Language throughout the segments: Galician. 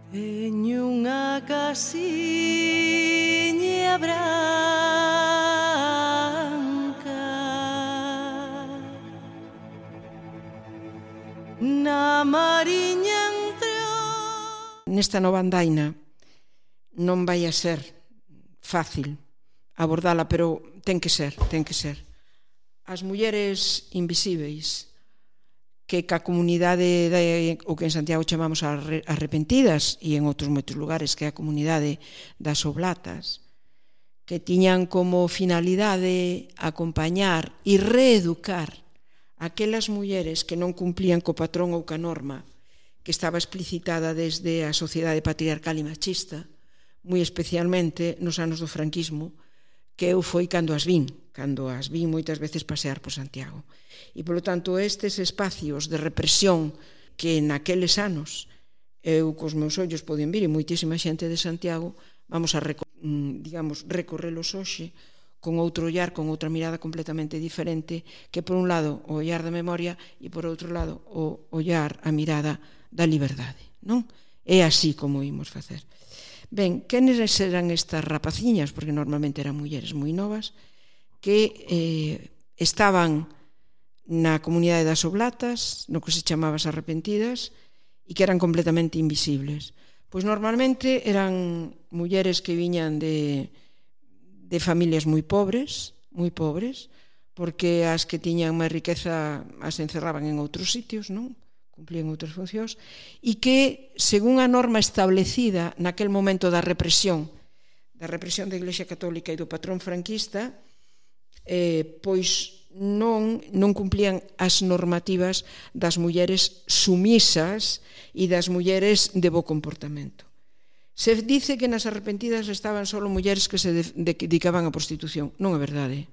Teño unha casiña branca na mariña entrou. Nesta nova andaina non vai a ser fácil abordala, pero ten que ser. As mulleres invisíveis que ca comunidade o que en Santiago chamamos arrepentidas e en outros moitos lugares que é a comunidade das oblatas, que tiñan como finalidade acompañar e reeducar aquelas mulleres que non cumplían co patrón ou ca norma que estaba explicitada desde a sociedade patriarcal e machista, moi especialmente nos anos do franquismo, que eu foi cando as vin moitas veces pasear por Santiago. E, polo tanto, estes espacios de represión que naqueles anos eu cos meus ollos poden vir e moitísima xente de Santiago vamos a recorrelos hoxe con outro ollar, con outra mirada completamente diferente, que por un lado o ollar da memoria e por outro lado o ollar, a mirada da liberdade, non? É así como imos facer. Ben, quenes eran estas rapaciñas? Porque normalmente eran mulleres moi novas que estaban na comunidade das oblatas, no que se chamaba as arrepentidas, e que eran completamente invisibles. Pois normalmente eran mulleres que viñan de familias moi pobres, porque as que tiñan máis riqueza as encerraban en outros sitios, non? Cumplían outras funcións, e que, según a norma establecida naquel momento da represión da Iglesia Católica e do patrón franquista, pois non cumplían as normativas das mulleres sumisas e das mulleres de bo comportamento. Se dice que nas arrepentidas estaban só mulleres que se dedicaban á prostitución. Non é verdade.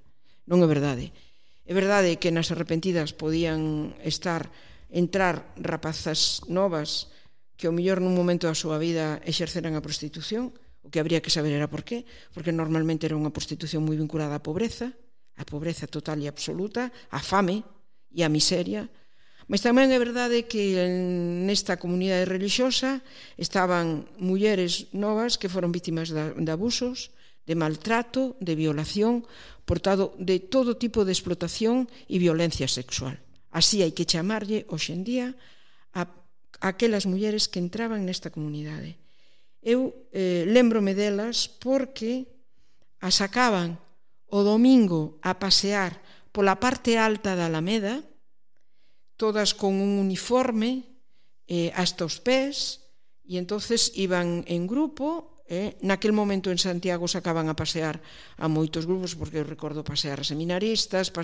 É verdade que nas arrepentidas podían entrar rapazas novas que ao mellor nun momento da súa vida exerceran a prostitución. O que habría que saber era por qué, porque normalmente era unha prostitución moi vinculada á pobreza total e absoluta, á fame e á miseria. Mas tamén é verdade que nesta comunidade religiosa estaban mulleres novas que foron vítimas de abusos, de maltrato, de violación, portado de todo tipo de explotación e violencia sexual. Así hai que chamarlle, hoxe en día, a aquelas mulleres que entraban nesta comunidade. Eu lembrome delas porque as sacaban o domingo a pasear pola parte alta da Alameda, todas con un uniforme hasta os pés, e entonces iban en grupo. Naquel momento en Santiago sacaban a pasear a moitos grupos, porque eu recordo pasear a seminaristas,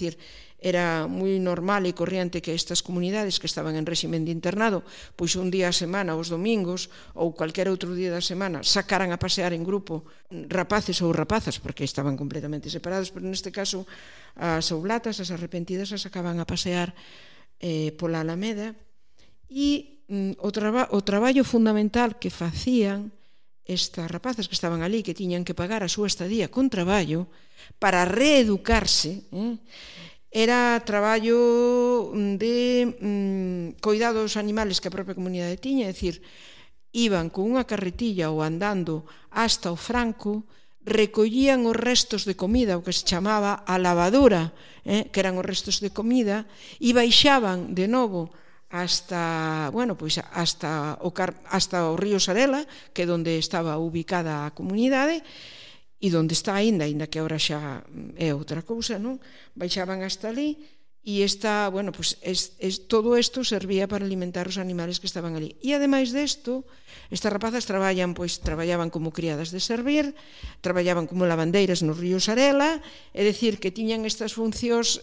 era moi normal e corriente que estas comunidades que estaban en réximen de internado, pois un día a semana, os domingos, ou cualquier outro día da semana, sacaran a pasear en grupo rapaces ou rapazas, porque estaban completamente separados, pero neste caso as oblatas, as arrepentidas, as sacaban a pasear pola Alameda, e o traballo fundamental que facían estas rapazas que estaban ali, que tiñan que pagar a súa estadía con traballo para reeducarse, era traballo de coidado dos animales que a propia comunidade tiña, é dicir, iban con unha carretilla ou andando hasta o Franco, recollían os restos de comida, o que se chamaba a lavadura, que eran os restos de comida, e baixaban de novo hasta o río Sarela, que é onde estaba ubicada a comunidade e onde está aínda que agora xa é outra cousa, non? Baixaban hasta ali e todo isto servía para alimentar os animales que estaban ali. E ademais desto, estas rapazas traballaban como criadas de servir, traballaban como lavandeiras no río Sarela, é dicir, que tiñan estas funcións,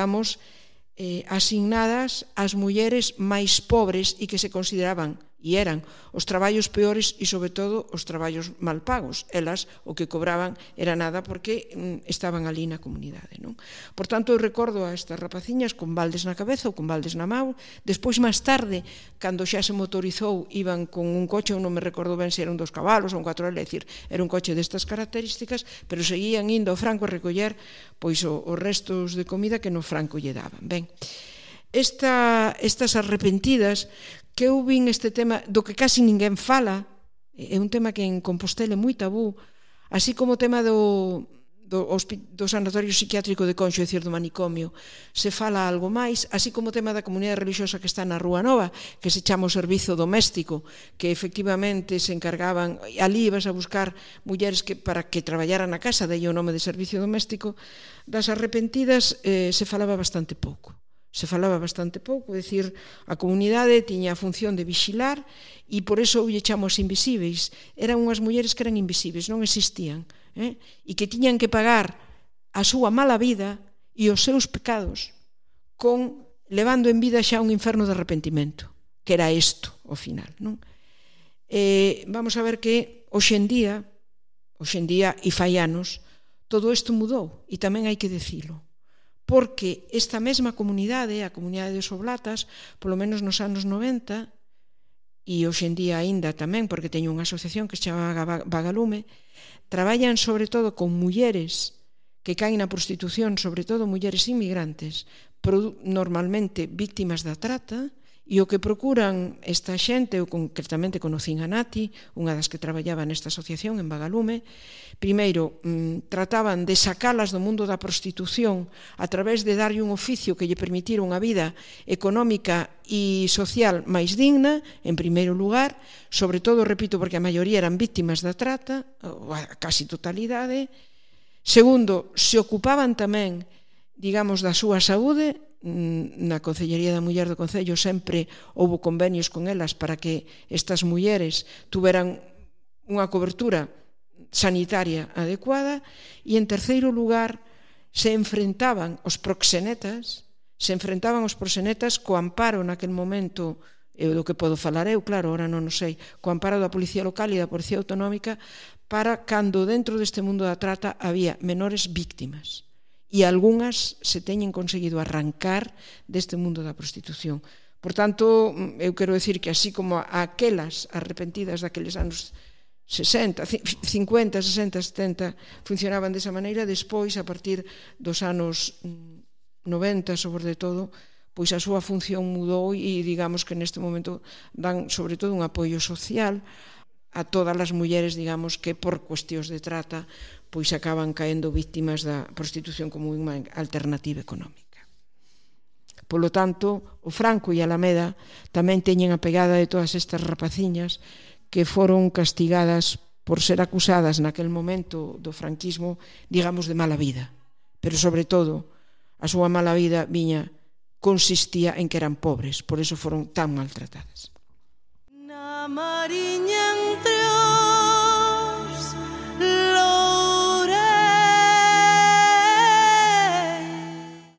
asignadas ás mulleres máis pobres e que se consideraban e eran os traballos peores e, sobre todo, os traballos mal pagos. Elas o que cobraban era nada porque estaban ali na comunidade, non? Por tanto, eu recordo a estas rapaciñas con baldes na cabeza ou con baldes na mão. Despois, máis tarde, cando xa se motorizou, iban con un coche, eu non me recordo ben se era un 2 cabalos ou un 4L, é dicir, era un coche destas características, pero seguían indo ao Franco a recoller pois os restos de comida que no Franco lle daban. Ben, estas arrepentidas que eu vin este tema do que casi ninguén fala, é un tema que en Compostela é moi tabú, así como o tema do sanatorio psiquiátrico de Conxo, é dicir, do manicomio, se fala algo máis, así como o tema da comunidade religiosa que está na Rúa Nova, que se chama o servizo doméstico, que efectivamente se encargaban, ali ibas a buscar mulleres para que traballaran na casa, daí o nome de servicio doméstico. Das arrepentidas se falaba bastante pouco. É dicir, a comunidade tiña a función de vixilar e por eso lle chamos invisibles. Eran unhas mulleres que eran invisibles, non existían, e que tiñan que pagar a súa mala vida e os seus pecados levando en vida xa un inferno de arrepentimento, que era isto, ao final, non? Vamos a ver que hoxe en día, e fai anos, todo isto mudou, e tamén hai que dicilo, porque esta mesma comunidade, a comunidade dos Oblatas, polo menos nos anos 90, e hoxe en día aínda tamén, porque teño unha asociación que se chama Vagalume, traballan sobre todo con mulleres que caen na prostitución, sobre todo mulleres inmigrantes, normalmente víctimas da trata, e o que procuran esta xente, eu concretamente conocín a Nati, unha das que traballaba nesta asociación en Vagalume, primeiro trataban de sacalas do mundo da prostitución a través de darlle un oficio que lle permitira unha vida económica e social máis digna, en primeiro lugar, sobre todo, repito, porque a maioría eran víctimas da trata, a casi totalidade. Segundo, se ocupaban tamén, digamos, da súa saúde. Na Concellería da Muller do Concello sempre houbo convenios con elas para que estas mulleres tuveran unha cobertura sanitaria adecuada. E en terceiro lugar, se enfrentaban os proxenetas co amparo naquel momento, do que podo falar eu, claro, ahora non o sei, co amparo da Policía Local e da Policía Autonómica, para cando dentro deste mundo da trata había menores víctimas. E algunhas se teñen conseguido arrancar deste mundo da prostitución. Por tanto, eu quero decir que así como aquelas arrepentidas daqueles anos 60, 50, 60, 70 funcionaban desa maneira, despois, a partir dos anos 90, sobre todo, pois a súa función mudou e digamos que neste momento dan sobre todo un apoio social a todas as mulleres, digamos, que por cuestións de trata pois acaban caendo víctimas da prostitución como unha alternativa económica. Polo tanto, o Franco e a Alameda tamén teñen a pegada de todas estas rapaciñas que foron castigadas por ser acusadas naquel momento do franquismo, digamos, de mala vida. Pero, sobre todo, a súa mala vida consistía en que eran pobres, por eso foron tan maltratadas.